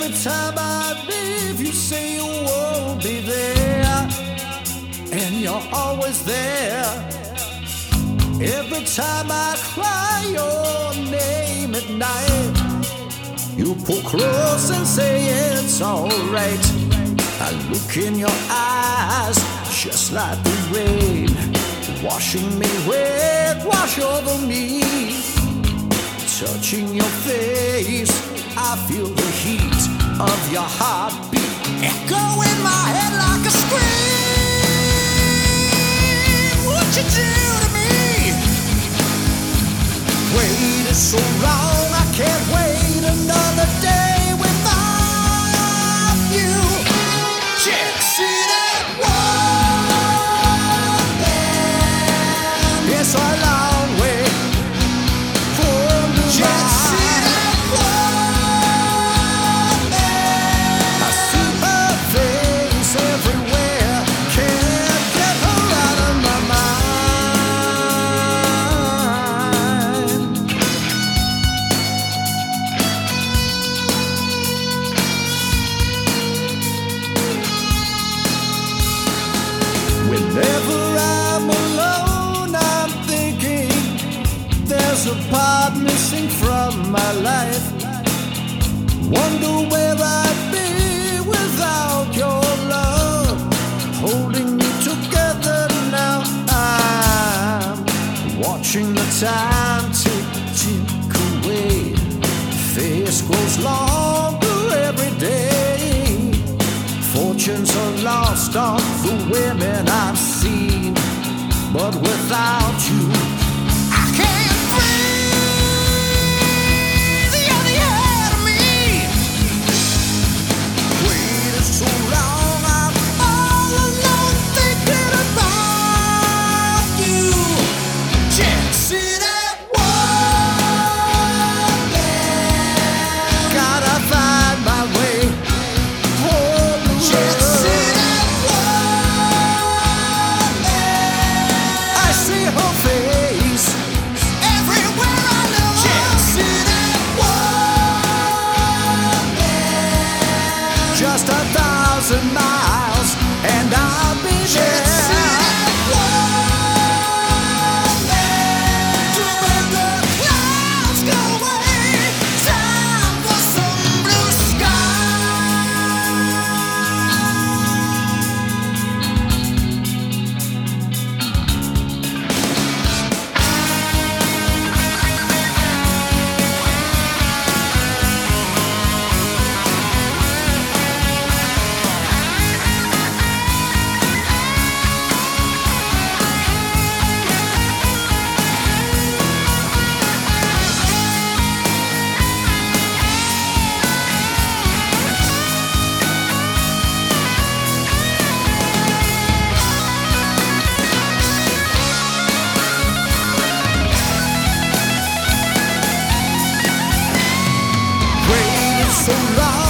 Every time I leave, you say you won't be there, and you're always there. Every time I cry your name at night, you pull close and say it's alright. I look in your eyes just like the rain, washing me wet, wash over me. Touching your face, I feel the heat of your heartbeat echo in my head like a scream. What you do to me? Waited so long, I can't wait another day without you. Check City, whoa, it's a long way from the Jet City, whoa, I see her face everywhere, can't get her out of my mind. Whenever I'm alone, I'm thinking there's a part missing from my life. Wonder where I'd be without your love, holding me together now. I'm watching the time tick away. Face grows longer every day. Fortunes are lost on the women I've seen, but without you, I can't breathe. You're the air to me. Waited so long, I'm all alone thinking about you. Jet City, whoa, gotta find my way home. Jet City, whoa, I see her face everywhere I look. Jet City, whoa, just 1,000 miles and I'll be there. To when the clouds go away, time for some blue waited so long.